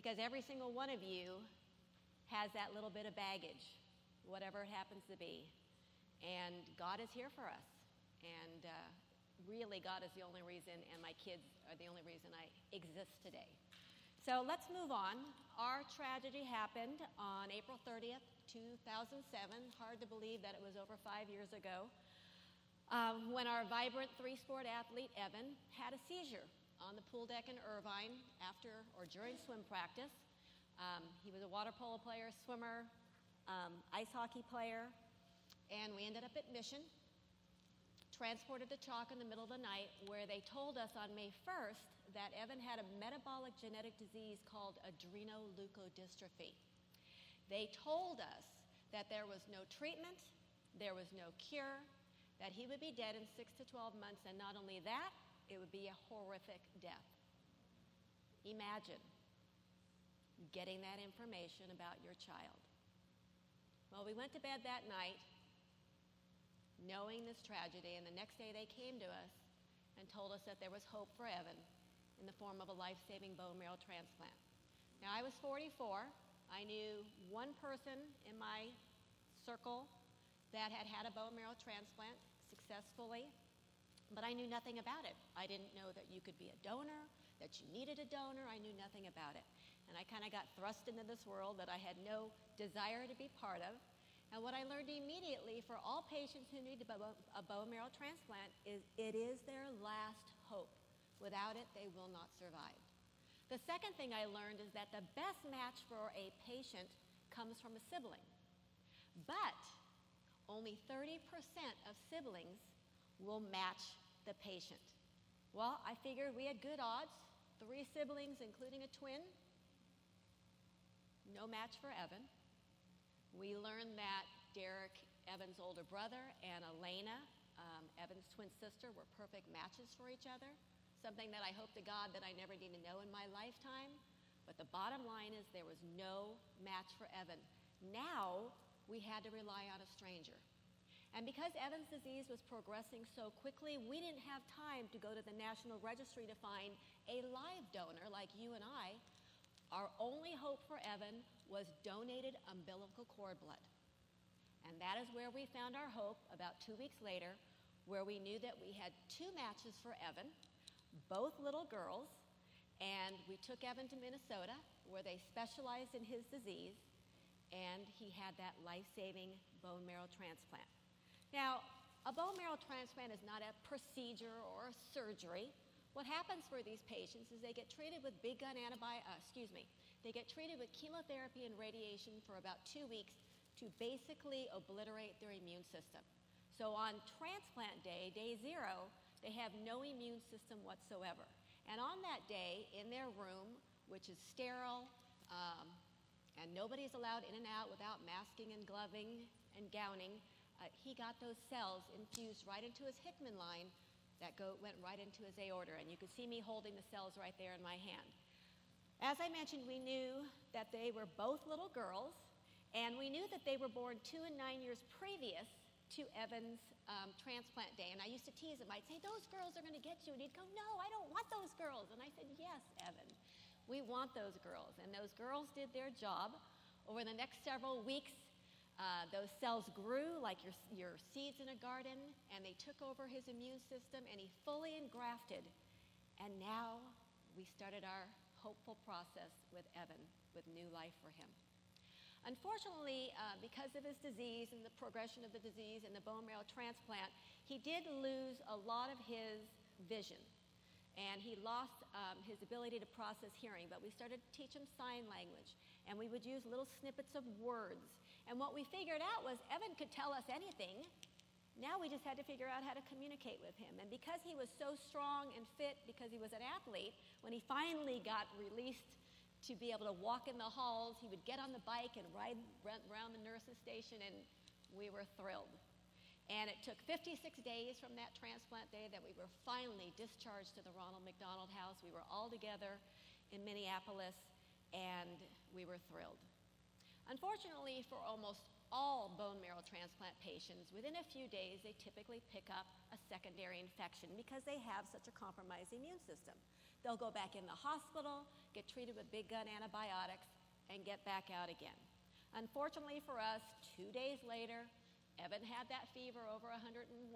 because every single one of you has that little bit of baggage, whatever it happens to be. And God is here for us. And really, God is the only reason, and my kids are the only reason I exist today. So let's move on. Our tragedy happened on April 30th, 2007. Hard to believe that it was over 5 years ago, when our vibrant three-sport athlete, Evan, had a seizure on the pool deck in Irvine after or during swim practice. He was a water polo player, swimmer, ice hockey player, and we ended up at Mission, transported to Chalk in the middle of the night, where they told us on May 1st that Evan had a metabolic genetic disease called adrenoleukodystrophy. They told us that there was no treatment, there was no cure, that he would be dead in 6 to 12 months, and not only that, it would be a horrific death. Imagine getting that information about your child. Well, we went to bed that night knowing this tragedy, and the next day they came to us and told us that there was hope for Evan in the form of a life-saving bone marrow transplant. Now, I was 44. I knew one person in my circle that had had a bone marrow transplant successfully, but I knew nothing about it. I didn't know that you could be a donor, that you needed a donor. I knew nothing about it. And I kind of got thrust into this world that I had no desire to be part of. And what I learned immediately for all patients who need a bone marrow transplant is it is their last hope. Without it, they will not survive. The second thing I learned is that the best match for a patient comes from a sibling. But only 30% of siblings will match the patient. Well, I figured we had good odds. 3 siblings, including a twin. No match for Evan. We learned that Derek, Evan's older brother, and Elena, Evan's twin sister, were perfect matches for each other, something that I hope to God that I never need to know in my lifetime. But the bottom line is there was no match for Evan. Now we had to rely on a stranger. And because Evan's disease was progressing so quickly, we didn't have time to go to the National Registry to find a live donor like you and I. Our only hope for Evan was donated umbilical cord blood. And that is where we found our hope about 2 weeks later, where we knew that we had 2 matches for Evan, both little girls, and we took Evan to Minnesota, where they specialized in his disease, and he had that life-saving bone marrow transplant. Now, a bone marrow transplant is not a procedure or a surgery. What happens for these patients is they get treated with big gun they get treated with chemotherapy and radiation for about 2 weeks to basically obliterate their immune system. So on transplant day, day 0, they have no immune system whatsoever. And on that day, in their room, which is sterile, and nobody's allowed in and out without masking and gloving and gowning, he got those cells infused right into his Hickman line that went right into his aorta, and you can see me holding the cells right there in my hand. As I mentioned, we knew that they were both little girls, and we knew that they were born 2 and 9 years previous to Evan's transplant day. And I used to tease him. I'd say, "Those girls are going to get you." And he'd go, "No, I don't want those girls." And I said, "Yes, Evan, we want those girls." And those girls did their job. Over the next several weeks, those cells grew like your seeds in a garden, and they took over his immune system, and he fully engrafted. And now we started our hopeful process with Evan, with new life for him. Unfortunately, because of his disease and the progression of the disease and the bone marrow transplant, he did lose a lot of his vision. And he lost his ability to process hearing, but we started to teach him sign language, and we would use little snippets of words. And what we figured out was Evan could tell us anything. Now we just had to figure out how to communicate with him. And because he was so strong and fit, because he was an athlete, when he finally got released to be able to walk in the halls, he would get on the bike and ride around the nurse's station, and we were thrilled. And it took 56 days from that transplant day that we were finally discharged to the Ronald McDonald House. We were all together in Minneapolis, and we were thrilled. Unfortunately, for almost all bone marrow transplant patients, within a few days, they typically pick up a secondary infection because they have such a compromised immune system. They'll go back in the hospital, get treated with big gun antibiotics, and get back out again. Unfortunately for us, 2 days later, Evan had that fever over 101.5,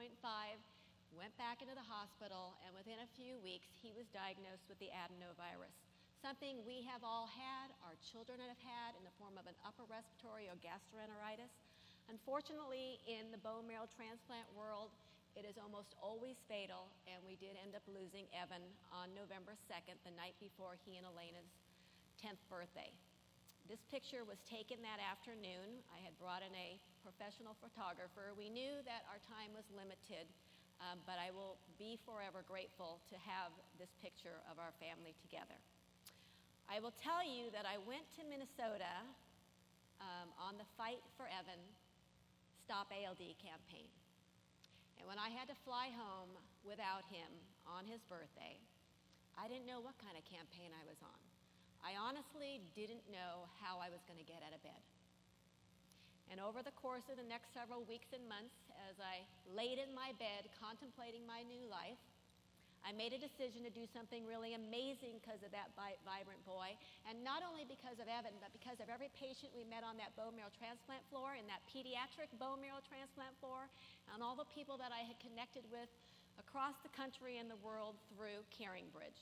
went back into the hospital, and within a few weeks, he was diagnosed with the adenovirus, something we have all had, our children have had, in the form of an upper respiratory or gastroenteritis. Unfortunately, in the bone marrow transplant world, it is almost always fatal, and we did end up losing Evan on November 2nd, the night before he and Elena's 10th birthday. This picture was taken that afternoon. I had brought in a professional photographer. We knew that our time was limited, but I will be forever grateful to have this picture of our family together. I will tell you that I went to Minnesota on the Fight for Evan Stop ALD campaign. And when I had to fly home without him on his birthday, I didn't know what kind of campaign I was on. I honestly didn't know how I was going to get out of bed. And over the course of the next several weeks and months, as I laid in my bed contemplating my new life, I made a decision to do something really amazing because of that vibrant boy, and not only because of Evan, but because of every patient we met on that bone marrow transplant floor, and that pediatric bone marrow transplant floor, and all the people that I had connected with across the country and the world through CaringBridge.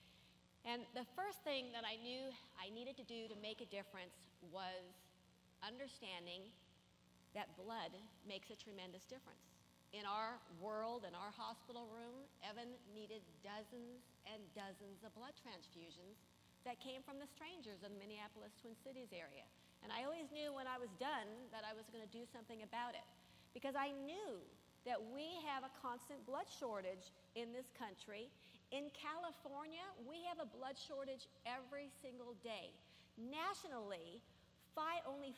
And the first thing that I knew I needed to do to make a difference was understanding that blood makes a tremendous difference. In our world, in our hospital room, Evan needed dozens and dozens of blood transfusions that came from the strangers in the Minneapolis Twin Cities area. And I always knew when I was done that I was going to do something about it, because I knew that we have a constant blood shortage in this country. In California, we have a blood shortage every single day. Nationally, only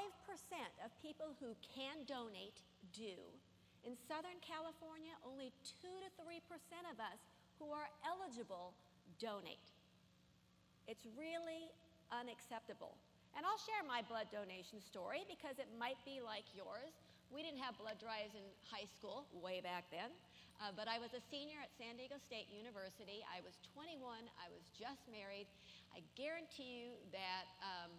5% of people who can donate do. In Southern California, only 2 to 3% of us who are eligible donate. It's really unacceptable. And I'll share my blood donation story because it might be like yours. We didn't have blood drives in high school way back then, but I was a senior at San Diego State University. I was 21. I was just married. I guarantee you that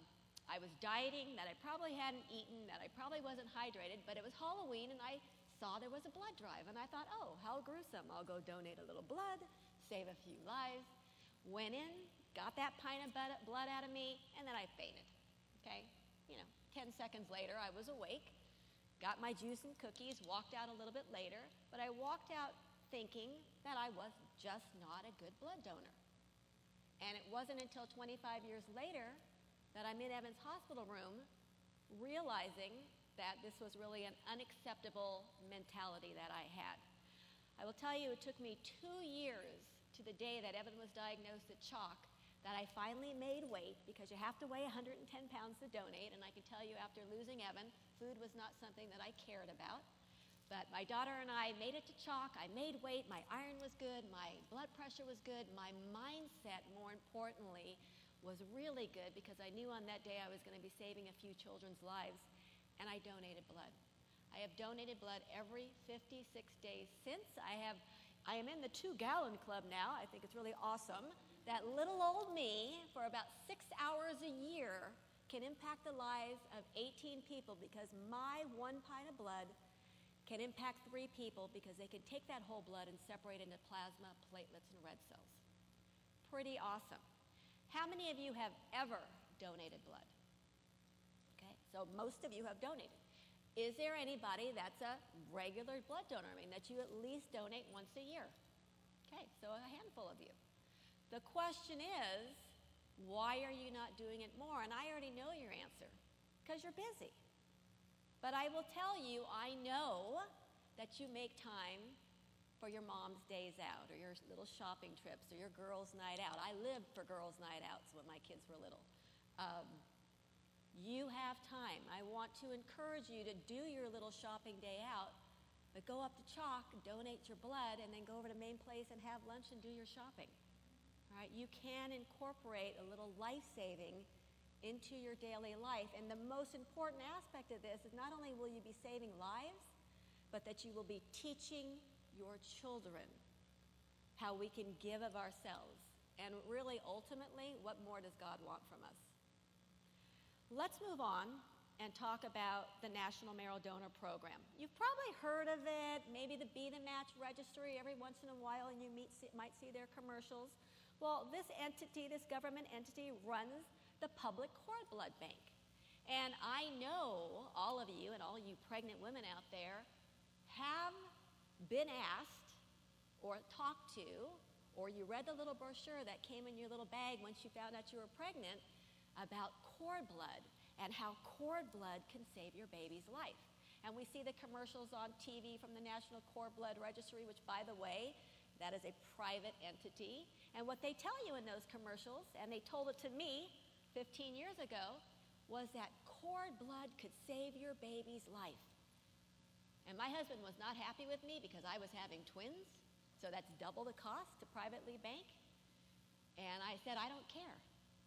I was dieting, that I probably hadn't eaten, that I probably wasn't hydrated, but it was Halloween and I saw there was a blood drive, and I thought, oh, how gruesome. I'll go donate a little blood, save a few lives. Went in, got that pint of blood out of me, and then I fainted, okay? 10 seconds later, I was awake, got my juice and cookies, walked out a little bit later, but I walked out thinking that I was just not a good blood donor. And it wasn't until 25 years later that I'm in Evan's hospital room realizing that this was really an unacceptable mentality that I had. I will tell you, it took me 2 years to the day that Evan was diagnosed at CHOC that I finally made weight, because you have to weigh 110 pounds to donate, and I can tell you after losing Evan, food was not something that I cared about. But my daughter and I made it to CHOC. I made weight. My iron was good. My blood pressure was good. My mindset, more importantly, was really good, because I knew on that day I was going to be saving a few children's lives, and I donated blood. I have donated blood every 56 days since. I am in the 2-gallon club now. I think it's really awesome. That little old me, for about 6 hours a year, can impact the lives of 18 people, because my 1 pint of blood can impact 3 people, because they can take that whole blood and separate into plasma, platelets, and red cells. Pretty awesome. How many of you have ever donated blood? Okay, so most of you have donated. Is there anybody that's a regular blood donor? I mean, that you at least donate once a year? Okay, so a handful of you. The question is, why are you not doing it more? And I already know your answer, because you're busy. But I will tell you, I know that you make time for your mom's days out, or your little shopping trips, or your girls' night out. I lived for girls' night outs when my kids were little. You have time. I want to encourage you to do your little shopping day out, but go up to CHOC, donate your blood, and then go over to Main Place and have lunch and do your shopping. All right? You can incorporate a little life-saving into your daily life. And the most important aspect of this is not only will you be saving lives, but that you will be teaching your children how we can give of ourselves. And really, ultimately, what more does God want from us? Let's move on and talk about the National Marrow Donor Program. You've probably heard of it, maybe the Be the Match Registry. Every once in a while you might see their commercials. Well, this entity, this government entity, runs the public cord blood bank. And I know all of you and all you pregnant women out there have been asked or talked to, or you read the little brochure that came in your little bag once you found out you were pregnant about cord blood and how cord blood can save your baby's life. And we see the commercials on TV from the National Cord Blood Registry, which, by the way, that is a private entity. And what they tell you in those commercials, and they told it to me 15 years ago, was that cord blood could save your baby's life. And my husband was not happy with me because I was having twins, so that's double the cost to privately bank. And I said, I don't care.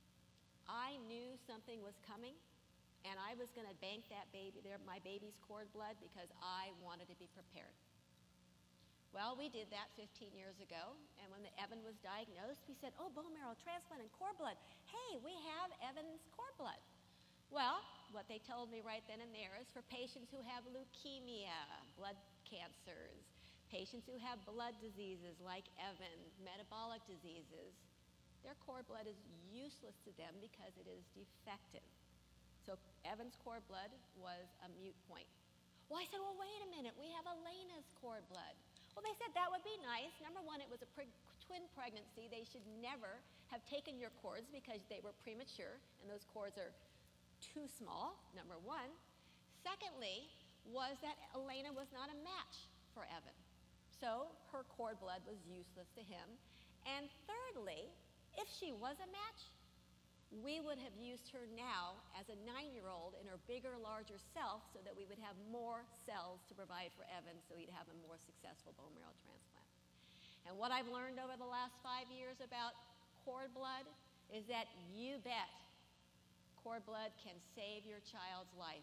I knew something was coming, and I was going to bank my baby's cord blood because I wanted to be prepared. Well, we did that 15 years ago, and when Evan was diagnosed, we said, oh, bone marrow transplant and cord blood. Hey, we have Evan's cord blood. Well, what they told me right then and there is for patients who have leukemia, blood cancers, patients who have blood diseases like Evan, metabolic diseases, their cord blood is useless to them because it is defective. So Evan's cord blood was a moot point. Well, I said, well, wait a minute. We have Elena's cord blood. Well, they said that would be nice. Number one, it was a twin pregnancy. They should never have taken your cords because they were premature, and those cords are too small, number one. Secondly, was that Elena was not a match for Evan. So her cord blood was useless to him. And thirdly, if she was a match, we would have used her now as a 9-year-old in her bigger, larger self so that we would have more cells to provide for Evan so he'd have a more successful bone marrow transplant. And what I've learned over the last 5 years about cord blood is that you bet cord blood can save your child's life.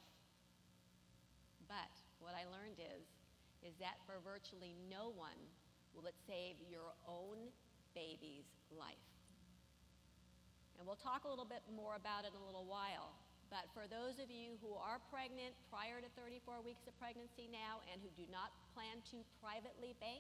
But what I learned is that for virtually no one will it save your own baby's life. And we'll talk a little bit more about it in a little while. But for those of you who are pregnant prior to 34 weeks of pregnancy now and who do not plan to privately bank,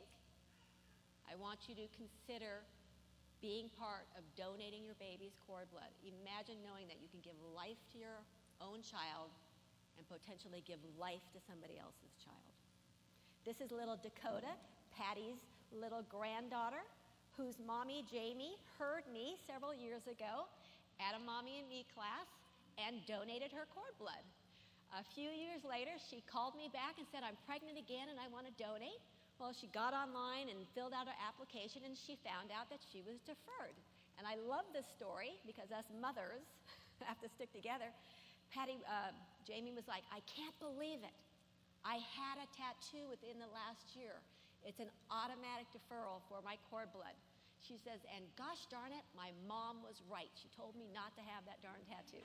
I want you to consider being part of donating your baby's cord blood. Imagine knowing that you can give life to your own child and potentially give life to somebody else's child. This is little Dakota, Patty's little granddaughter, whose mommy, Jamie, heard me several years ago at a Mommy and Me class and donated her cord blood. A few years later, she called me back and said, I'm pregnant again and I want to donate. Well, she got online and filled out her application, and she found out that she was deferred. And I love this story because us mothers have to stick together. Jamie was like, I can't believe it. I had a tattoo within the last year. It's an automatic deferral for my cord blood. She says, and gosh darn it, my mom was right. She told me not to have that darn tattoo.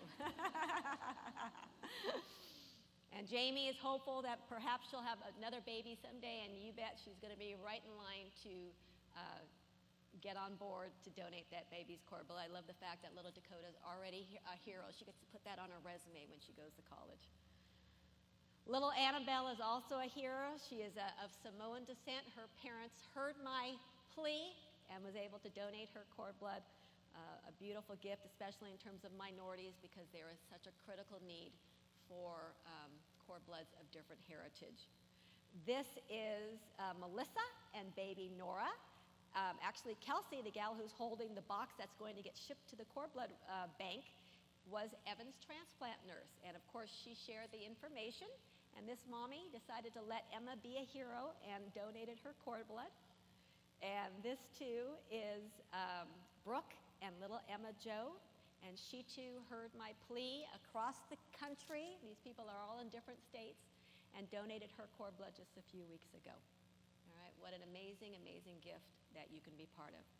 And Jamie is hopeful that perhaps she'll have another baby someday, and you bet she's going to be right in line to get on board to donate that baby's cord blood. I love the fact that little Dakota's already a hero. She gets to put that on her resume when she goes to college. Little Annabelle is also a hero. She is of Samoan descent. Her parents heard my plea and was able to donate her cord blood, a beautiful gift, especially in terms of minorities, because there is such a critical need for cord bloods of different heritage. This is Melissa and baby Nora. Actually, Kelsey, the gal who's holding the box that's going to get shipped to the cord blood bank, was Evan's transplant nurse. And of course, she shared the information. And this mommy decided to let Emma be a hero and donated her cord blood. And this too is Brooke and little Emma Jo. And she too heard my plea across the country. These people are all in different states, and donated her cord blood just a few weeks ago. All right, what an amazing, amazing gift that you can be part of.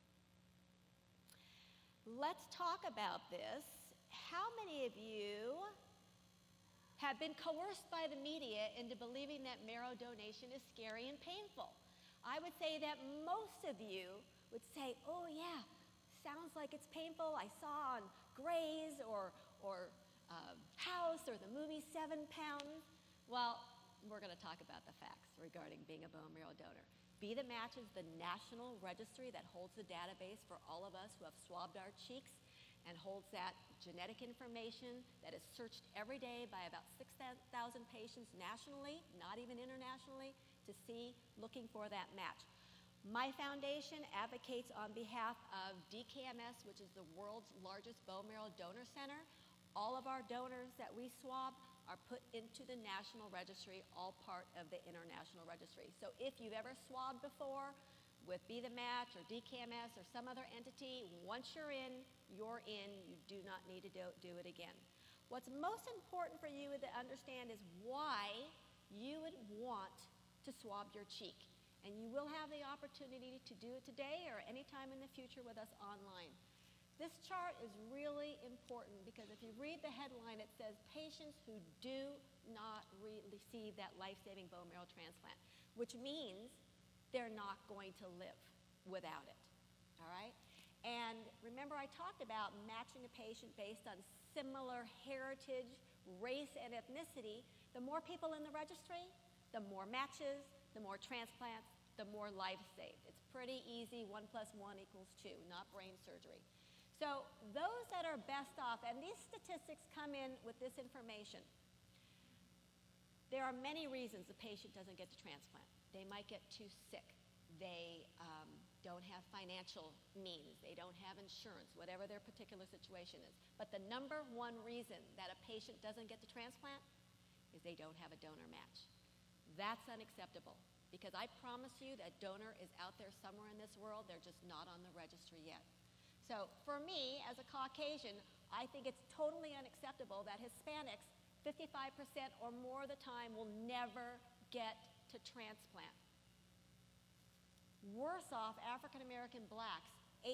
Let's talk about this. How many of you have been coerced by the media into believing that marrow donation is scary and painful? I would say that most of you would say, oh yeah, sounds like it's painful. I saw on Grey's or House or the movie 7 Pounds. Well, we're going to talk about the facts regarding being a bone marrow donor. Be The Match is the national registry that holds the database for all of us who have swabbed our cheeks and holds that genetic information that is searched every day by about 6,000 patients nationally, not even internationally, to see, looking for that match. My foundation advocates on behalf of DKMS, which is the world's largest bone marrow donor center. All of our donors that we swab are put into the national registry, all part of the international registry. So if you've ever swabbed before with Be The Match or DKMS or some other entity, once you're in, you're in. You do not need to do it again. What's most important for you to understand is why you would want to swab your cheek. And you will have the opportunity to do it today or anytime in the future with us online. This chart is really important because if you read the headline, it says patients who do not receive that life-saving bone marrow transplant, which means they're not going to live without it, all right? And remember I talked about matching a patient based on similar heritage, race, and ethnicity. The more people in the registry, the more matches, the more transplants, the more lives saved. It's pretty easy, 1 + 1 = 2, not brain surgery. So those that are best off, and these statistics come in with this information. There are many reasons the patient doesn't get the transplant. They might get too sick. They don't have financial means. They don't have insurance, whatever their particular situation is. But the number one reason that a patient doesn't get the transplant is they don't have a donor match. That's unacceptable because I promise you that donor is out there somewhere in this world. They're just not on the registry yet. So for me, as a Caucasian, I think it's totally unacceptable that Hispanics, 55% or more of the time, will never get to transplant. Worse off, African American blacks,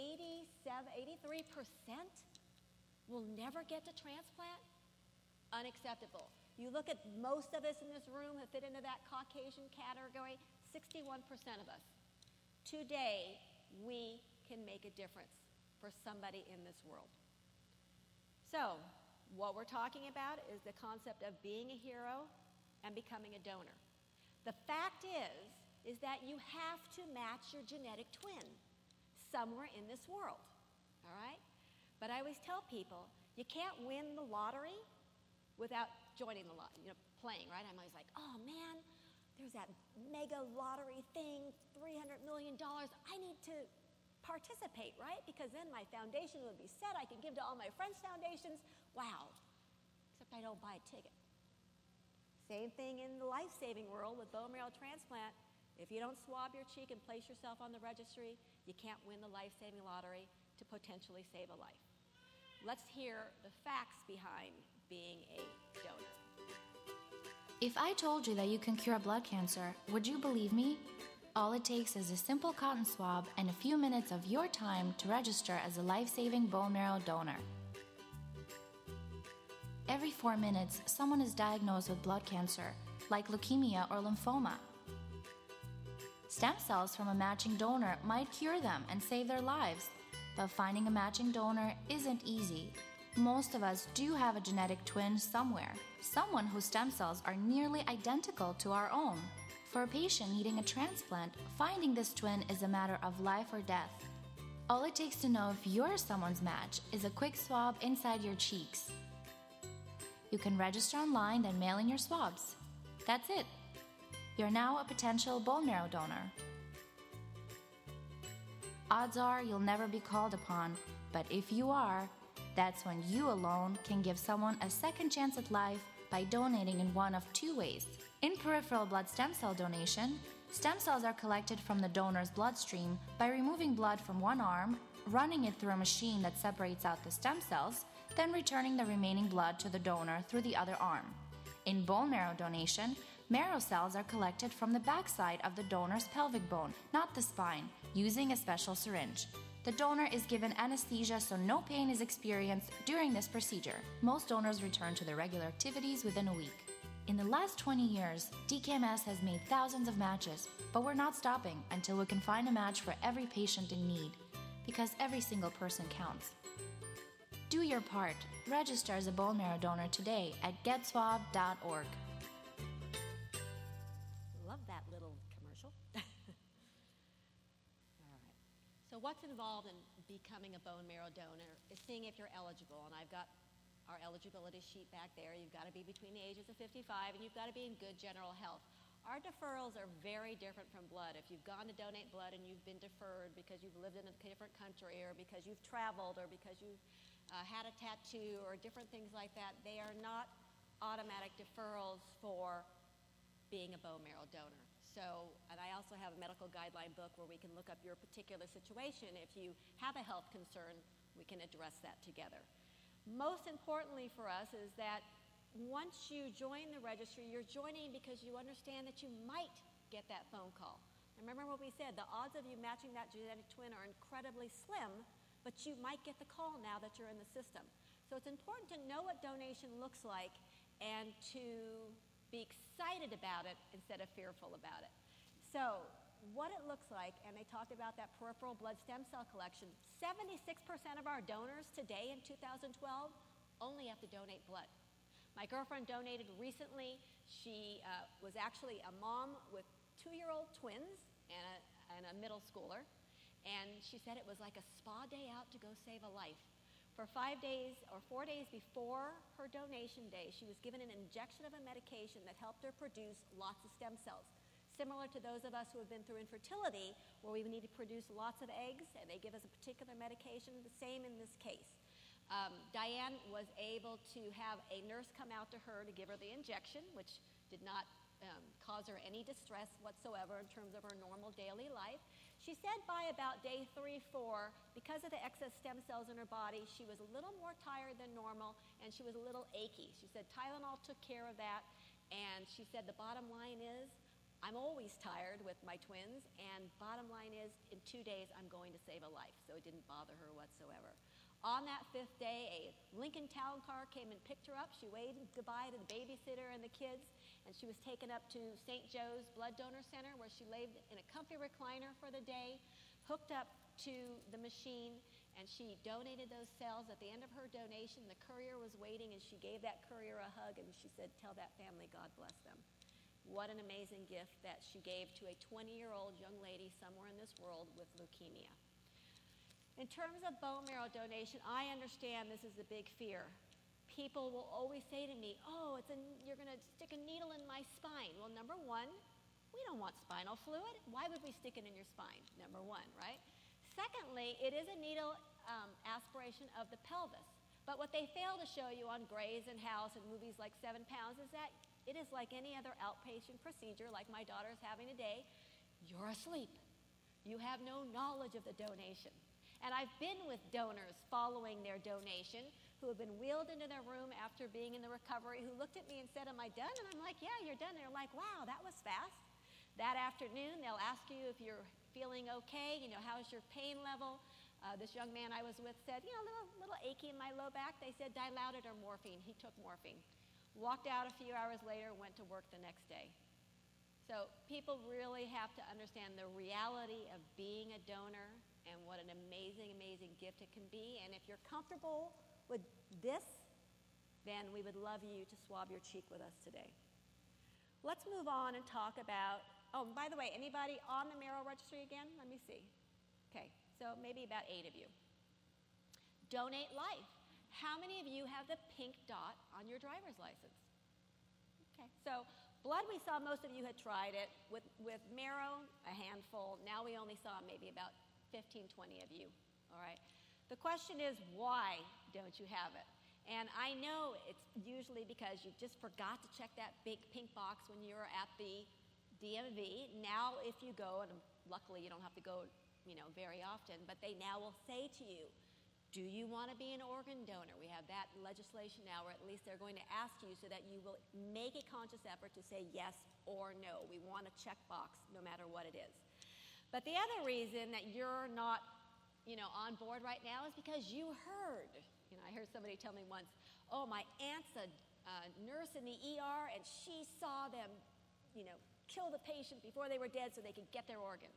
83% will never get to transplant? Unacceptable. You look at most of us in this room who fit into that Caucasian category, 61% of us. Today, we can make a difference for somebody in this world. So, what we're talking about is the concept of being a hero and becoming a donor. The fact is that you have to match your genetic twin somewhere in this world, all right? But I always tell people, you can't win the lottery without joining the lottery, playing, right? I'm always like, oh man, there's that mega lottery thing, $300 million. I need to participate, right? Because then my foundation would be set. I can give to all my friends' foundations. Wow. Except I don't buy a ticket. Same thing in the life-saving world with bone marrow transplant. If you don't swab your cheek and place yourself on the registry, you can't win the life-saving lottery to potentially save a life. Let's hear the facts behind being a donor. If I told you that you can cure blood cancer, would you believe me? All it takes is a simple cotton swab and a few minutes of your time to register as a life-saving bone marrow donor. Every 4 minutes, someone is diagnosed with blood cancer, like leukemia or lymphoma. Stem cells from a matching donor might cure them and save their lives, but finding a matching donor isn't easy. Most of us do have a genetic twin somewhere, someone whose stem cells are nearly identical to our own. For a patient needing a transplant, finding this twin is a matter of life or death. All it takes to know if you're someone's match is a quick swab inside your cheeks. You can register online, then mail in your swabs. That's it. You're now a potential bone marrow donor. Odds are you'll never be called upon, but if you are, that's when you alone can give someone a second chance at life by donating in one of 2 ways. In peripheral blood stem cell donation, stem cells are collected from the donor's bloodstream by removing blood from one arm, running it through a machine that separates out the stem cells, then returning the remaining blood to the donor through the other arm. In bone marrow donation, marrow cells are collected from the backside of the donor's pelvic bone, not the spine, using a special syringe. The donor is given anesthesia so no pain is experienced during this procedure. Most donors return to their regular activities within a week. In the last 20 years, DKMS has made thousands of matches, but we're not stopping until we can find a match for every patient in need, because every single person counts. Do your part. Register as a bone marrow donor today at getswab.org. Love that little commercial. All right. So what's involved in becoming a bone marrow donor is seeing if you're eligible, and I've got our eligibility sheet back there. You've got to be between the ages of 55 and you've got to be in good general health. Our deferrals are very different from blood. If you've gone to donate blood and you've been deferred because you've lived in a different country or because you've traveled or because you've had a tattoo or different things like that, they are not automatic deferrals for being a bone marrow donor. So, and I also have a medical guideline book where we can look up your particular situation. If you have a health concern, we can address that together. Most importantly for us is that once you join the registry, you're joining because you understand that you might get that phone call. Remember what we said, the odds of you matching that genetic twin are incredibly slim, but you might get the call now that you're in the system. So it's important to know what donation looks like and to be excited about it instead of fearful about it. So what it looks like, and they talked about that peripheral blood stem cell collection, 76% of our donors today in 2012 only have to donate blood. My girlfriend donated recently. She was actually a mom with 2-year-old twins and a middle schooler, and she said it was like a spa day out to go save a life. For 5 days or 4 days before her donation day, she was given an injection of a medication that helped her produce lots of stem cells. Similar to those of us who have been through infertility, where we need to produce lots of eggs, and they give us a particular medication, the same in this case. Diane was able to have a nurse come out to her to give her the injection, which did not cause her any distress whatsoever in terms of her normal daily life. She said by about day 3, 4, because of the excess stem cells in her body, she was a little more tired than normal, and she was a little achy. She said Tylenol took care of that, and she said the bottom line is, I'm always tired with my twins, and bottom line is, in 2 days, I'm going to save a life. So it didn't bother her whatsoever. On that 5th day, a Lincoln Town car came and picked her up. She waved goodbye to the babysitter and the kids, and she was taken up to St. Joe's Blood Donor Center, where she lay in a comfy recliner for the day, hooked up to the machine, and she donated those cells. At the end of her donation, the courier was waiting, and she gave that courier a hug, and she said, tell that family God bless them. What an amazing gift that she gave to a 20-year-old young lady somewhere in this world with leukemia. In terms of bone marrow donation, I understand this is a big fear. People will always say to me, oh, you're going to stick a needle in my spine. Well, number one, we don't want spinal fluid. Why would we stick it in your spine? Number one, right? Secondly, it is a needle aspiration of the pelvis. But what they fail to show you on Grey's and House and movies like 7 Pounds is that it is like any other outpatient procedure, like my daughter's having today. You're asleep. You have no knowledge of the donation. And I've been with donors following their donation who have been wheeled into their room after being in the recovery, who looked at me and said, am I done? And I'm like, yeah, you're done. They're like, wow, that was fast. That afternoon, they'll ask you if you're feeling okay, how's your pain level? This young man I was with said, a little achy in my low back. They said, Dilaudid or morphine. He took morphine. Walked out a few hours later, went to work the next day. So people really have to understand the reality of being a donor and what an amazing, amazing gift it can be. And if you're comfortable with this, then we would love you to swab your cheek with us today. Let's move on and talk about, by the way, anybody on the Marrow Registry again? Let me see. Okay, so maybe about 8 of you. Donate Life. How many of you have the pink dot on your driver's license? Okay, so blood, we saw most of you had tried it. With marrow, a handful. Now we only saw maybe about 15, 20 of you, all right? The question is, why don't you have it? And I know it's usually because you just forgot to check that big pink box when you were at the DMV. Now if you go, and luckily you don't have to go, very often, but they now will say to you, do you want to be an organ donor? We have that legislation now, or at least they're going to ask you so that you will make a conscious effort to say yes or no. We want a check box no matter what it is. But the other reason that you're not, on board right now is because you heard. I heard somebody tell me once, oh, my aunt's a nurse in the ER, and she saw them, kill the patient before they were dead so they could get their organs.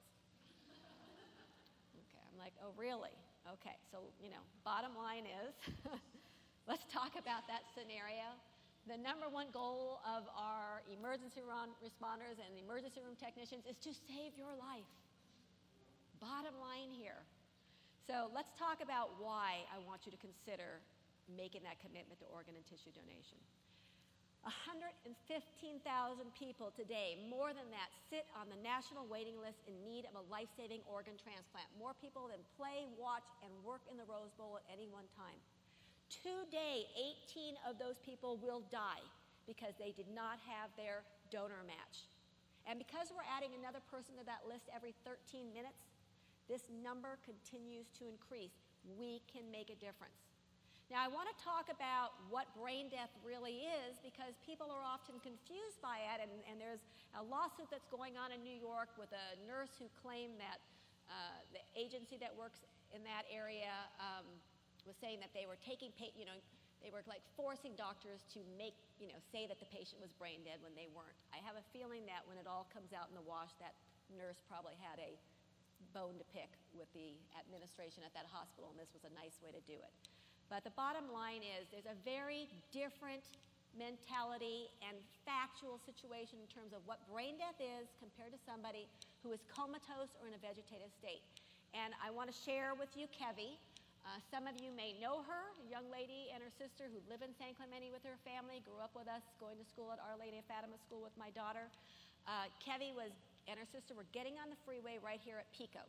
Okay, I'm like, oh, really? Okay, so, bottom line is, let's talk about that scenario. The number one goal of our emergency responders and emergency room technicians is to save your life. Bottom line here. So let's talk about why I want you to consider making that commitment to organ and tissue donation. 115,000 people today, more than that, sit on the national waiting list in need of a life-saving organ transplant. More people than play, watch, and work in the Rose Bowl at any one time. Today, 18 of those people will die because they did not have their donor match. And because we're adding another person to that list every 13 minutes, this number continues to increase. We can make a difference. Now, I want to talk about what brain death really is because people are often confused by it, and there's a lawsuit that's going on in New York with a nurse who claimed that the agency that works in that area was saying that they were taking, they were like forcing doctors to say that the patient was brain dead when they weren't. I have a feeling that when it all comes out in the wash, that nurse probably had a bone to pick with the administration at that hospital, and this was a nice way to do it. But the bottom line is there's a very different mentality and factual situation in terms of what brain death is compared to somebody who is comatose or in a vegetative state. And I want to share with you Kevi. Some of you may know her, a young lady and her sister who live in San Clemente with her family, grew up with us, going to school at Our Lady of Fatima School with my daughter. Kevi and her sister were getting on the freeway right here at Pico.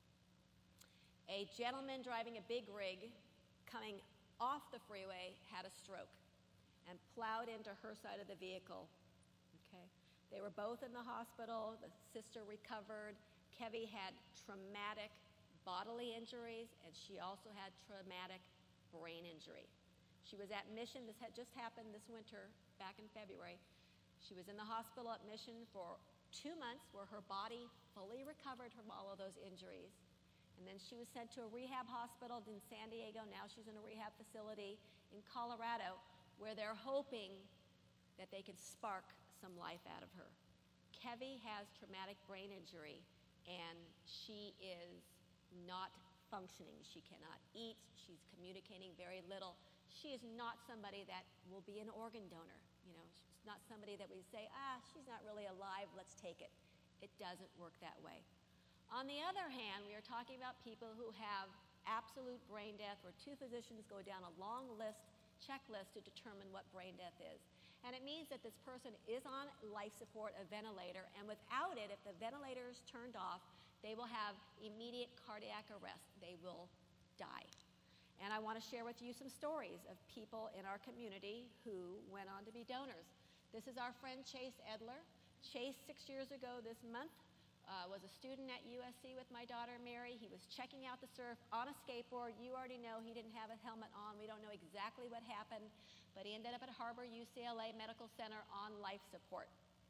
A gentleman driving a big rig coming off the freeway had a stroke and plowed into her side of the vehicle. Okay, they were both in the hospital. The sister recovered. Kevi had traumatic bodily injuries, and she also had traumatic brain injury. She was at Mission. This had just happened this winter, back in February. She was in the hospital at Mission for 2 months where her body fully recovered from all of those injuries. And then she was sent to a rehab hospital in San Diego. Now she's in a rehab facility in Colorado where they're hoping that they can spark some life out of her. Kevi has traumatic brain injury, and she is not functioning. She cannot eat. She's communicating very little. She is not somebody that will be an organ donor. She's not somebody that we say, she's not really alive, let's take it. It doesn't work that way. On the other hand, we are talking about people who have absolute brain death where two physicians go down a long checklist to determine what brain death is. And it means that this person is on life support, a ventilator, and without it, if the ventilator is turned off, they will have immediate cardiac arrest. They will die. And I want to share with you some stories of people in our community who went on to be donors. This is our friend Chase Edler. Chase, 6 years ago this month, was a student at USC with my daughter Mary. He was checking out the surf on a skateboard. You already know he didn't have a helmet on. We don't know exactly what happened, but he ended up at Harbor UCLA Medical Center on life support,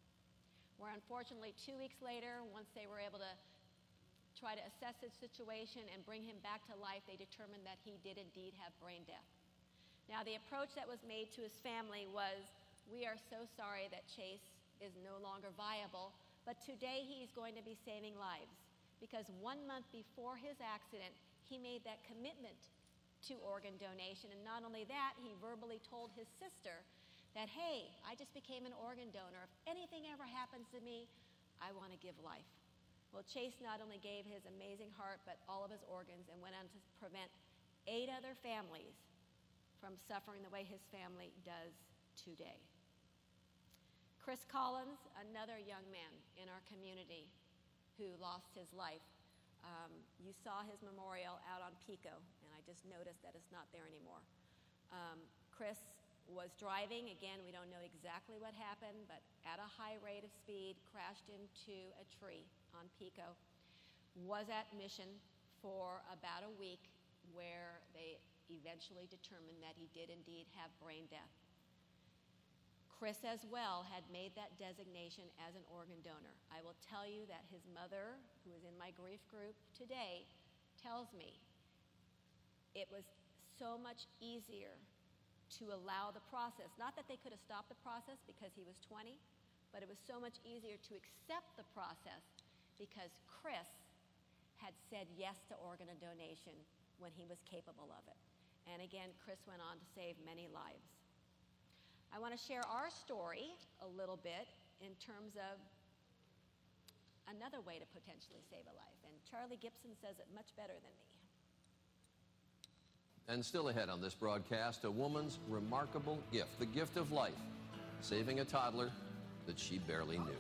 where unfortunately 2 weeks later, once they were able to try to assess his situation and bring him back to life, they determined that he did indeed have brain death. Now, the approach that was made to his family was, we are so sorry that Chase is no longer viable, but today he's going to be saving lives, because 1 month before his accident, he made that commitment to organ donation. And not only that, he verbally told his sister that, hey, I just became an organ donor. If anything ever happens to me, I want to give life. Well, Chase not only gave his amazing heart, but all of his organs, and went on to prevent 8 other families from suffering the way his family does today. Chris Collins, another young man in our community who lost his life. You saw his memorial out on Pico, and I just noticed that it's not there anymore. Chris was driving. Again, we don't know exactly what happened, but at a high rate of speed, crashed into a tree on Pico. Was at Mission for about a week, where they eventually determined that he did indeed have brain death. Chris as well had made that designation as an organ donor. I will tell you that his mother, who is in my grief group today, tells me it was so much easier to allow the process. Not that they could have stopped the process because he was 20, but it was so much easier to accept the process because Chris had said yes to organ donation when he was capable of it. And again, Chris went on to save many lives. I want to share our story a little bit in terms of another way to potentially save a life. And Charlie Gibson says it much better than me. And still ahead on this broadcast, a woman's remarkable gift, the gift of life, saving a toddler that she barely knew.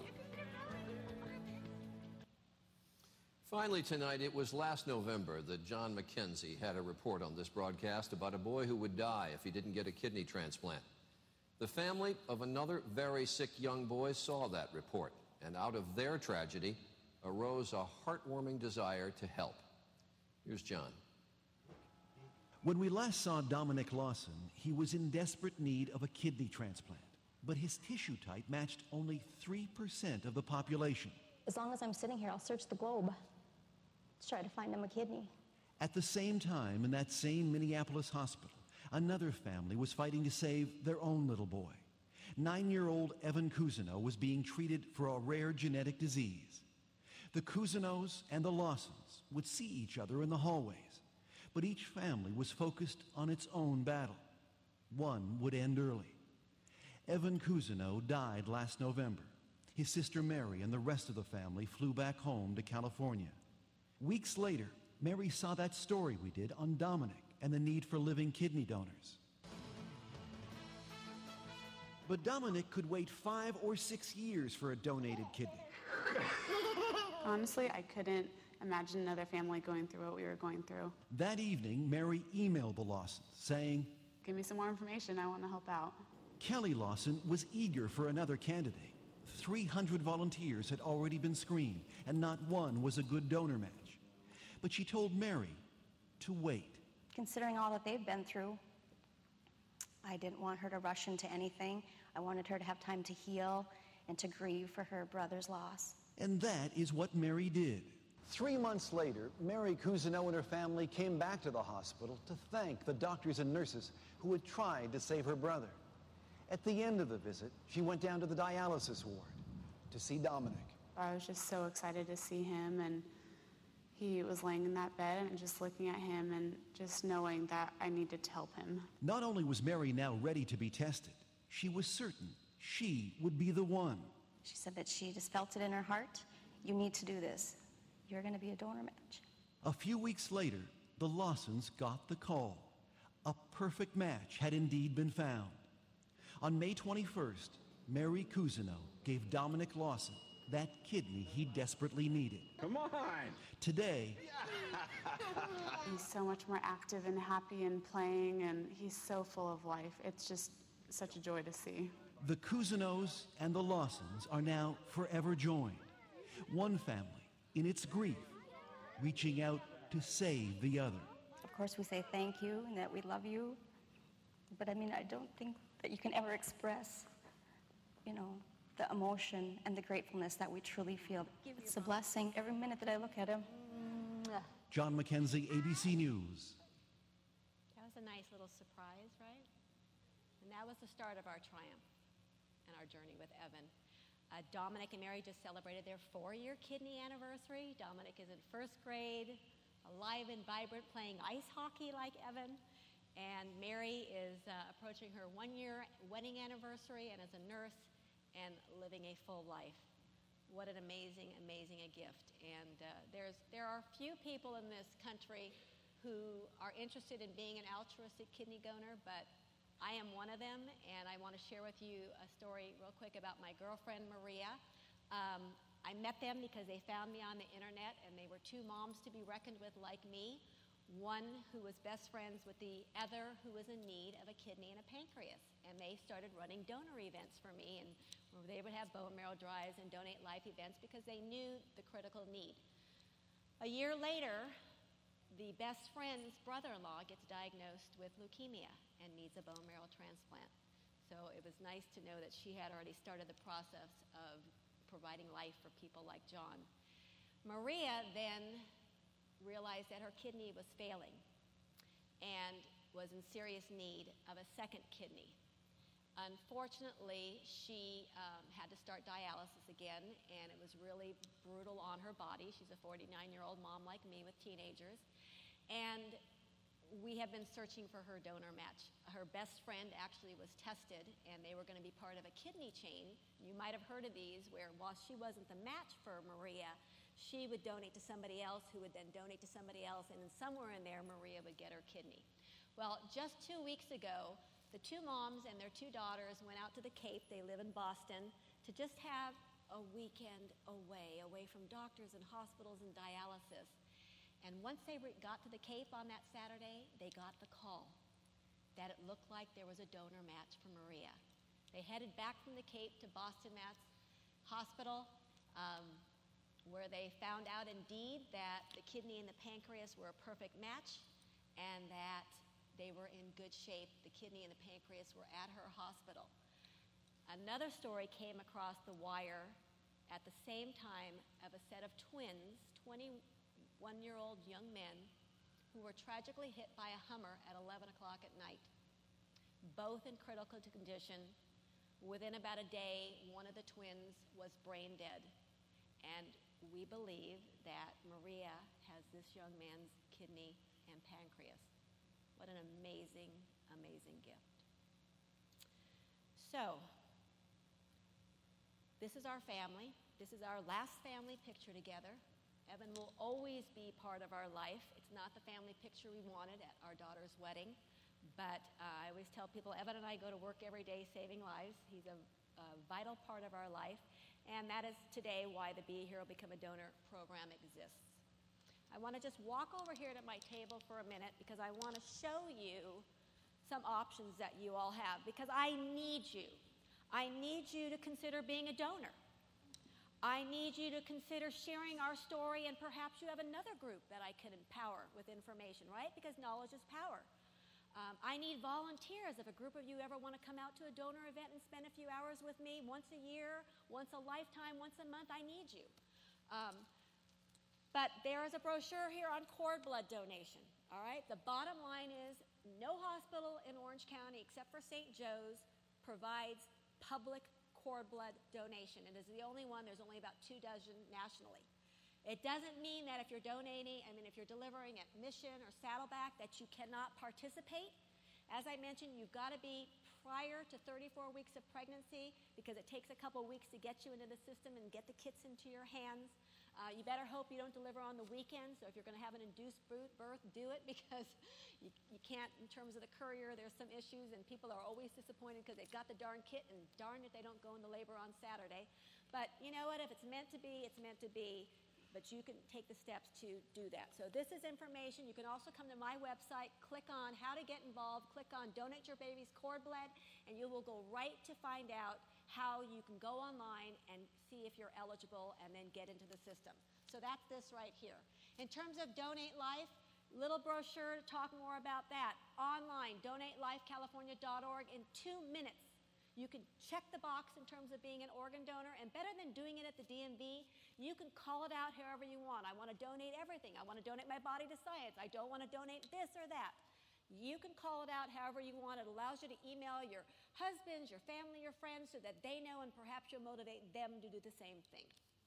Finally tonight, it was last November that John McKenzie had a report on this broadcast about a boy who would die if he didn't get a kidney transplant. The family of another very sick young boy saw that report, and out of their tragedy arose a heartwarming desire to help. Here's John. When we last saw Dominic Lawson, he was in desperate need of a kidney transplant, but his tissue type matched only 3% of the population. As long as I'm sitting here, I'll search the globe to try to find him a kidney. At the same time, in that same Minneapolis hospital, another family was fighting to save their own little boy. 9-year-old Evan Cousineau was being treated for a rare genetic disease. The Cousineaus and the Lawsons would see each other in the hallways, but each family was focused on its own battle. One would end early. Evan Cousineau died last November. His sister Mary and the rest of the family flew back home to California. Weeks later, Mary saw that story we did on Dominic and the need for living kidney donors. But Dominic could wait 5 or 6 years for a donated kidney. Honestly, I couldn't imagine another family going through what we were going through. That evening, Mary emailed the Lawsons saying, "Give me some more information. I want to help out." Kelly Lawson was eager for another candidate. 300 volunteers had already been screened, and not one was a good donor match. But she told Mary to wait. Considering all that they've been through, I didn't want her to rush into anything. I wanted her to have time to heal and to grieve for her brother's loss. And that is what Mary did. 3 months later, Mary Cousineau and her family came back to the hospital to thank the doctors and nurses who had tried to save her brother. At the end of the visit, she went down to the dialysis ward to see Dominic. I was just so excited to see him, and he was laying in that bed and just looking at him and just knowing that I needed to help him. Not only was Mary now ready to be tested, she was certain she would be the one. She said that she just felt it in her heart. You need to do this. You're going to be a donor match. A few weeks later, the Lawsons got the call. A perfect match had indeed been found. On May 21st, Mary Cousineau gave Dominic Lawson that kidney he desperately needed. Come on! Today, He's so much more active and happy and playing, and he's so full of life. It's just such a joy to see. the Cousineaus and the Lawsons are now forever joined. One family in its grief, reaching out to save the other. Of course, we say thank you and that we love you. But I mean, I don't think that you can ever express, the emotion and the gratefulness that we truly feel. It's a blessing every minute that I look at him. John McKenzie, ABC News. That was a nice little surprise, right? And that was the start of our triumph and our journey with Evan. Dominic and Mary just celebrated their 4-year kidney anniversary. Dominic is in first grade, alive and vibrant, playing ice hockey like Evan. And Mary is approaching her 1-year wedding anniversary and is a nurse and living a full life. What an amazing, amazing a gift. And there are few people in this country who are interested in being an altruistic kidney donor, but I am one of them, and I want to share with you a story real quick about my girlfriend, Maria. I met them because they found me on the internet, and they were two moms to be reckoned with like me, one who was best friends with the other who was in need of a kidney and a pancreas. And they started running donor events for me, and they would have bone marrow drives and donate life events because they knew the critical need. A year later, the best friend's brother-in-law gets diagnosed with leukemia and needs a bone marrow transplant. So it was nice to know that she had already started the process of providing life for people like John. Maria then realized that her kidney was failing. And was in serious need of a second kidney. Unfortunately, she had to start dialysis again, and it was really brutal on her body. She's a 49-year-old mom like me with teenagers. And we have been searching for her donor match. Her best friend actually was tested, and they were going to be part of a kidney chain. You might have heard of these, where while she wasn't the match for Maria, she would donate to somebody else who would then donate to somebody else, and then somewhere in there, Maria would get her kidney. Well, just 2 weeks ago, the two moms and their two daughters went out to the Cape, they live in Boston, to just have a weekend away from doctors and hospitals and dialysis. And once they got to the Cape on that Saturday, they got the call that it looked like there was a donor match for Maria. They headed back from the Cape to Boston Mass Hospital, where they found out indeed that the kidney and the pancreas were a perfect match, and that they were in good shape. The kidney and the pancreas were at her hospital. Another story came across the wire at the same time of a set of twins, 21-year-old young men, who were tragically hit by a Hummer at 11 o'clock at night, both in critical condition. Within about a day, one of the twins was brain dead. And we believe that Maria has this young man's kidney and pancreas. What an amazing, amazing gift. So, this is our family. This is our last family picture together. Evan will always be part of our life. It's not the family picture we wanted at our daughter's wedding, but I always tell people Evan and I go to work every day saving lives. He's a vital part of our life, and that is today why the Be a Hero, Become a Donor program exists. I want to just walk over here to my table for a minute because I want to show you some options that you all have, because I need you. I need you to consider being a donor. I need you to consider sharing our story, and perhaps you have another group that I can empower with information, right? Because knowledge is power. I need volunteers. If a group of you ever want to come out to a donor event and spend a few hours with me once a year, once a lifetime, once a month, I need you. But there is a brochure here on cord blood donation, all right? The bottom line is no hospital in Orange County except for St. Joe's provides public cord blood donation. It is the only one. There's only about 2 dozen nationally. It doesn't mean that if you're donating, if you're delivering at Mission or Saddleback, that you cannot participate. As I mentioned, you've got to be prior to 34 weeks of pregnancy, because it takes a couple weeks to get you into the system and get the kits into your hands. You better hope you don't deliver on the weekend. So if you're going to have an induced birth, do it, because you can't, in terms of the courier, there's some issues, and people are always disappointed because they've got the darn kit, and darn if they don't go into labor on Saturday. But you know what? If it's meant to be, it's meant to be. But you can take the steps to do that. So this is information. You can also come to my website, click on how to get involved, click on donate your baby's cord blood, and you will go right to find out how you can go online and see if you're eligible and then get into the system. So that's this right here. In terms of Donate Life, little brochure to talk more about that. Online, donatelifecalifornia.org. In 2 minutes, you can check the box in terms of being an organ donor, and better than doing it at the DMV, you can call it out however you want. I want to donate everything. I want to donate my body to science. I don't want to donate this or that. You can call it out however you want. It allows you to email your husbands, your family, your friends, so that they know, and perhaps you'll motivate them to do the same thing.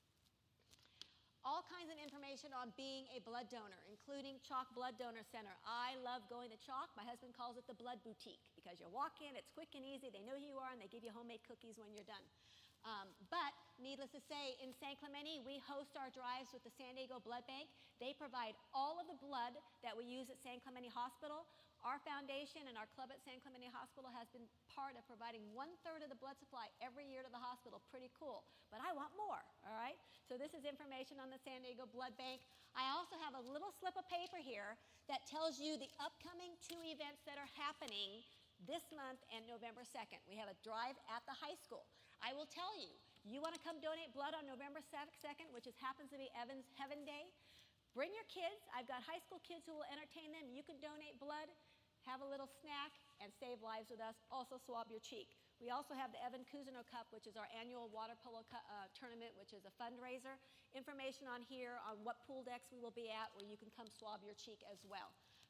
All kinds of information on being a blood donor, including CHOC Blood Donor Center. I love going to CHOC. My husband calls it the Blood Boutique, because you walk in, it's quick and easy, they know who you are, and they give you homemade cookies when you're done. But needless to say, in San Clemente, we host our drives with the San Diego Blood Bank. They provide all of the blood that we use at San Clemente Hospital. Our foundation and our club at San Clemente Hospital has been part of providing 1/3 of the blood supply every year to the hospital. Pretty cool. But I want more, all right? So this is information on the San Diego Blood Bank. I also have a little slip of paper here that tells you the upcoming 2 events that are happening this month and November 2nd. We have a drive at the high school. I will tell you, you want to come donate blood on November 2nd, which happens to be Evan's Heaven Day. Bring your kids. I've got high school kids who will entertain them. You can donate blood, have a little snack, and save lives with us. Also swab your cheek. We also have the Evan Cousineau Cup, which is our annual water polo tournament, which is a fundraiser. Information on here on what pool decks we will be at, where you can come swab your cheek as well.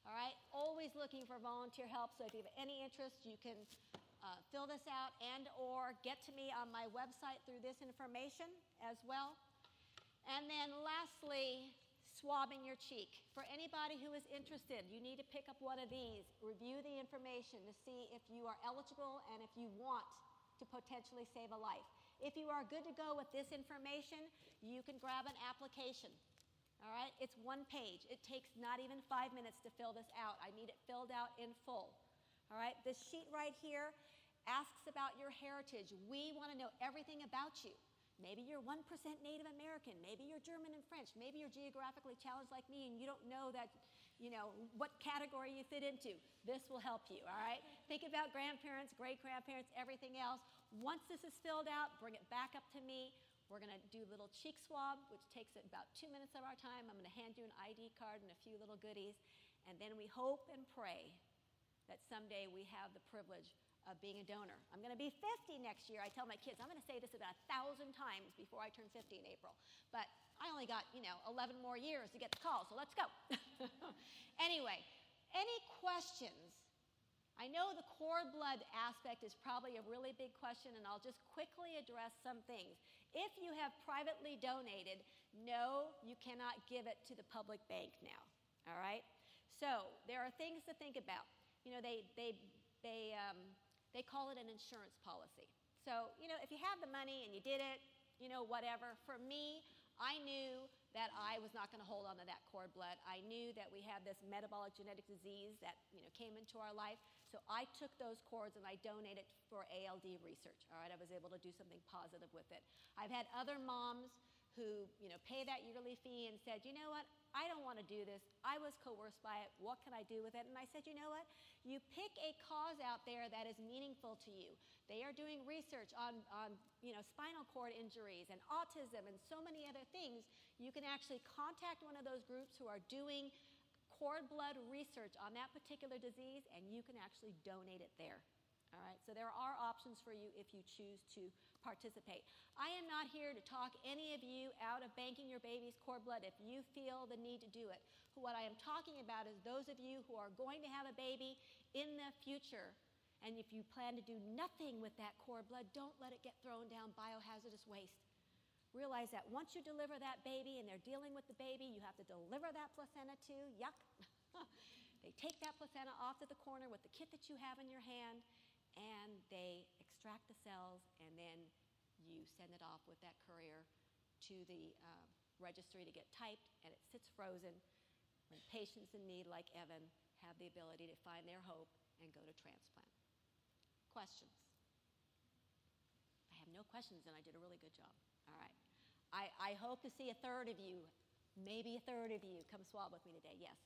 All right? Always looking for volunteer help, so if you have any interest, you can fill this out and or get to me on my website through this information as well. And then lastly, swabbing your cheek. For anybody who is interested, you need to pick up one of these, review the information to see if you are eligible and if you want to potentially save a life. If you are good to go with this information, you can grab an application. All right? It's one page. It takes not even 5 minutes to fill this out. I need it filled out in full. All right? This sheet right here asks about your heritage. We want to know everything about you. Maybe you're 1% Native American. Maybe you're German and French. Maybe you're geographically challenged like me and you don't know that, what category you fit into. This will help you, all right? Think about grandparents, great-grandparents, everything else. Once this is filled out, bring it back up to me. We're going to do a little cheek swab, which takes about 2 minutes of our time. I'm going to hand you an ID card and a few little goodies. And then we hope and pray that someday we have the privilege of being a donor. I'm going to be 50 next year. I tell my kids, I'm going to say this about 1,000 times before I turn 50 in April. But I only got, 11 more years to get the call, so let's go. Anyway, any questions? I know the cord blood aspect is probably a really big question, and I'll just quickly address some things. If you have privately donated, no, you cannot give it to the public bank now, all right? So there are things to think about. They call it an insurance policy. So, if you have the money and you did it, whatever. For me, I knew that I was not going to hold on to that cord blood. I knew that we had this metabolic genetic disease that, came into our life. So I took those cords and I donated for ALD research. All right, I was able to do something positive with it. I've had other moms who, pay that yearly fee and said, you know what, I don't want to do this. I was coerced by it. What can I do with it? And I said, you know what, you pick a cause out there that is meaningful to you. They are doing research on spinal cord injuries and autism and so many other things. You can actually contact one of those groups who are doing cord blood research on that particular disease, and you can actually donate it there. All right, so there are options for you if you choose to participate. I am not here to talk any of you out of banking your baby's cord blood if you feel the need to do it. What I am talking about is those of you who are going to have a baby in the future, and if you plan to do nothing with that cord blood, don't let it get thrown down biohazardous waste. Realize that once you deliver that baby and they're dealing with the baby, you have to deliver that placenta too. Yuck. They take that placenta off to the corner with the kit that you have in your hand, and they extract the cells, and then you send it off with that courier to the registry to get typed, and it sits frozen when patients in need like Evan have the ability to find their hope and go to transplant. Questions? I have no questions, and I did a really good job. All right. I hope to see a third of you, maybe a third of you, come swab with me today. Yes?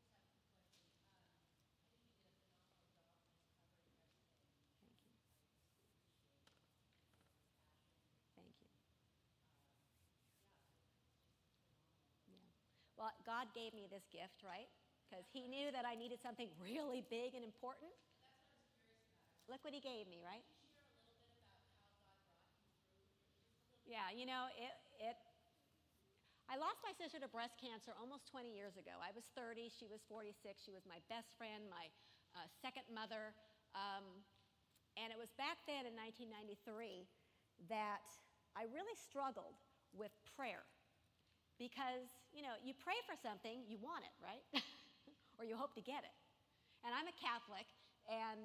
Well, God gave me this gift, right? Because he knew that I needed something really big and important. That's what I was curious about. Look what he gave me, right? Can you share a little bit about how God brought you through? Yeah, I lost my sister to breast cancer almost 20 years ago. I was 30, she was 46. She was my best friend, my second mother. And it was back then in 1993 that I really struggled with prayer. Because, you pray for something, you want it, right? Or you hope to get it. And I'm a Catholic, and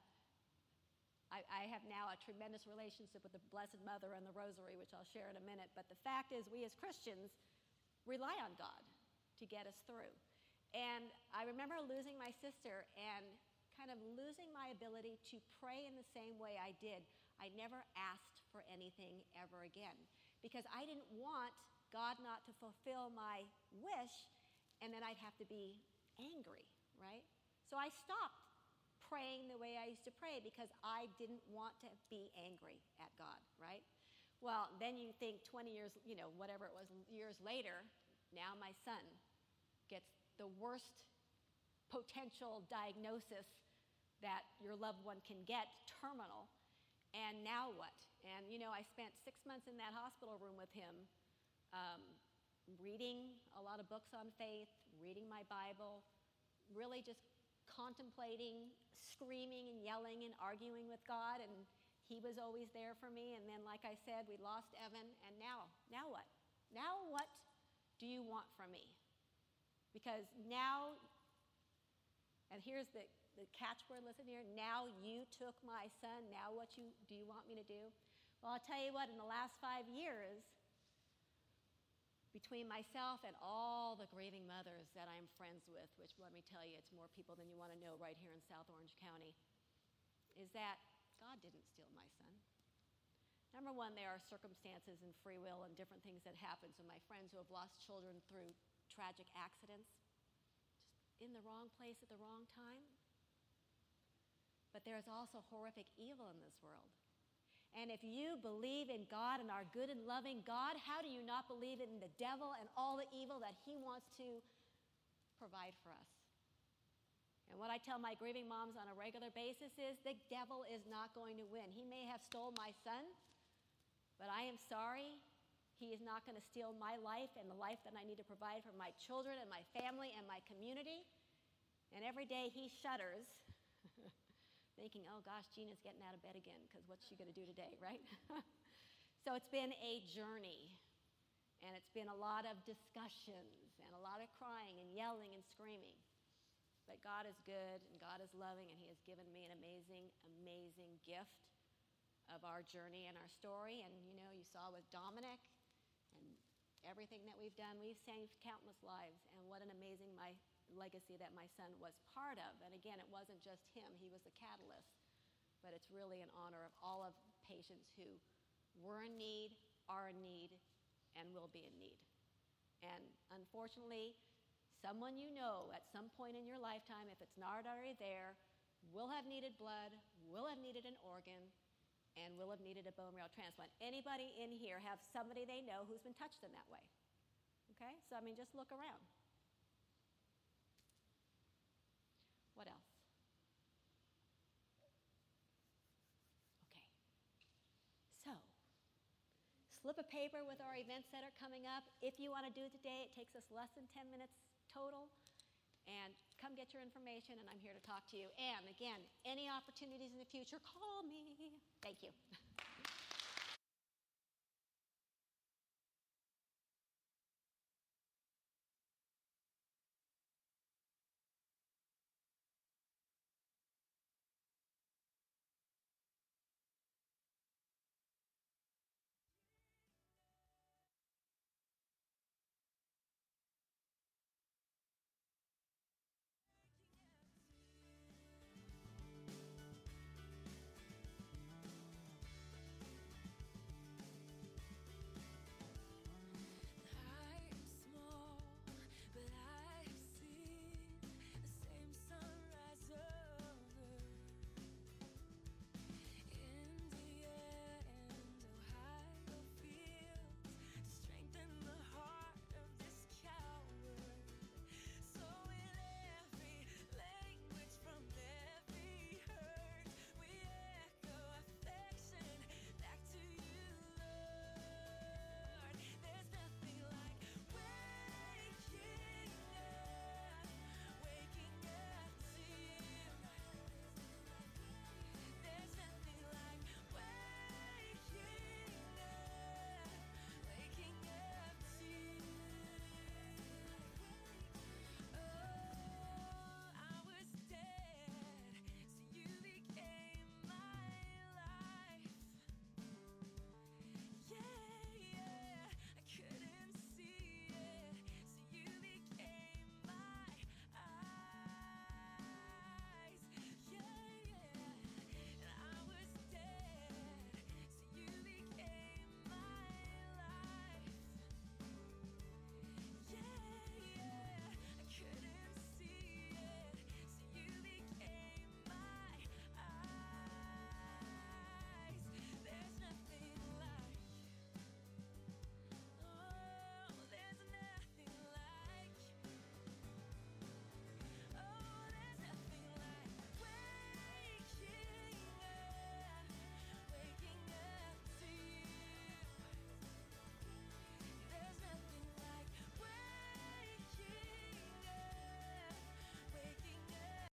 I have now a tremendous relationship with the Blessed Mother and the Rosary, which I'll share in a minute. But the fact is, we as Christians rely on God to get us through. And I remember losing my sister and kind of losing my ability to pray in the same way I did. I never asked for anything ever again because I didn't want God not to fulfill my wish, and then I'd have to be angry, right? So I stopped praying the way I used to pray because I didn't want to be angry at God, right? Well, then you think 20 years, whatever it was, years later, now my son gets the worst potential diagnosis that your loved one can get, terminal, and now what? And, I spent 6 months in that hospital room with him, reading a lot of books on faith, reading my Bible, really just contemplating, screaming and yelling and arguing with God, and he was always there for me. And then, like I said, we lost Evan, and now what? Now what do you want from me? Because now, and here's the catchword, listen here, now you took my son, now what do you want me to do? Well, I'll tell you what, in the last 5 years, between myself and all the grieving mothers that I'm friends with, which let me tell you, it's more people than you want to know right here in South Orange County, is that God didn't steal my son. Number one, there are circumstances and free will and different things that happen. So my friends who have lost children through tragic accidents, just in the wrong place at the wrong time. But there is also horrific evil in this world. And if you believe in God and our good and loving God, how do you not believe in the devil and all the evil that he wants to provide for us? And what I tell my grieving moms on a regular basis is the devil is not going to win. He may have stole my son, but I am sorry, he is not going to steal my life and the life that I need to provide for my children and my family and my community. And every day he shudders, thinking, oh gosh, Gina's getting out of bed again, because what's she going to do today, right? So it's been a journey, and it's been a lot of discussions and a lot of crying and yelling and screaming. But God is good, and God is loving, and he has given me an amazing, amazing gift of our journey and our story. And you know, you saw with Dominic and everything that we've done, we've saved countless lives, and what an amazing legacy that my son was part of. And again, it wasn't just him, he was the catalyst, but it's really in honor of all of patients who were in need, are in need, and will be in need. And unfortunately, someone you know at some point in your lifetime, if it's not already there, will have needed blood, will have needed an organ, and will have needed a bone marrow transplant. Anybody in here have somebody they know who's been touched in that way? Okay, so I mean, just look around. What else? Okay. So, slip of paper with our events that are coming up. If you want to do it today, it takes us less than 10 minutes total. And come get your information, and I'm here to talk to you. And again, any opportunities in the future, call me. Thank you.